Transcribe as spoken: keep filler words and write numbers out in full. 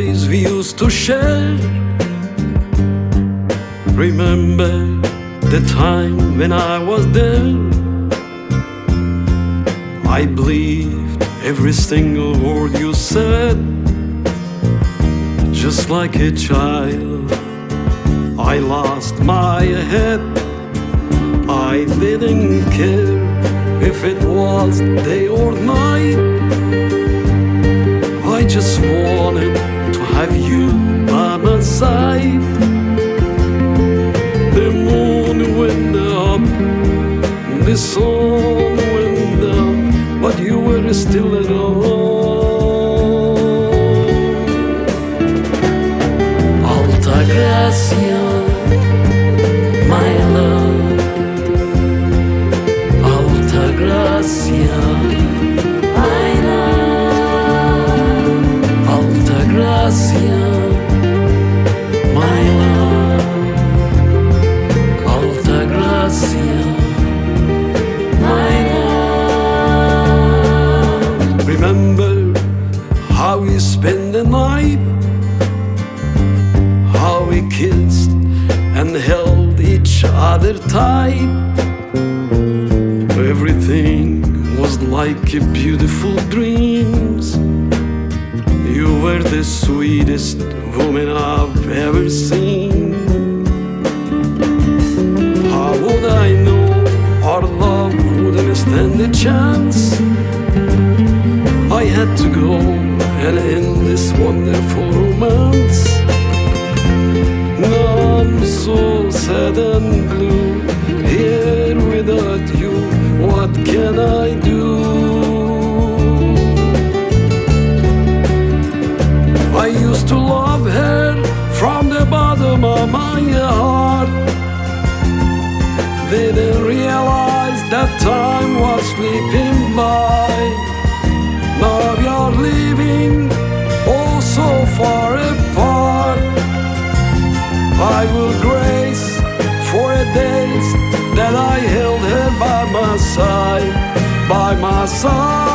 days we used to share. Remember the time when I was there. I believed every single word you said. Just like a child, I lost my head. I didn't care if it was day or night. I just wanted to have you by my side. The moon went up, the sun went down, but you were still alone. Alta Gracia, my love. Alta Gracia, my love. Alta Gracia, my love. Alta Gracia, my love. Remember how we spent the night, how we kissed and held each other tight. Everything was like a beautiful dreams. You were the sweetest woman I've ever seen. How would I know our love wouldn't stand a chance? I had to go and end this wonderful romance. Now I'm so sad and blue, here without you, what can I do? I used to love her from the bottom of my heart. Didn't realize that time was slipping by. Now you're leaving, oh so far apart. I will grace for a days that I held her by my side, by my side.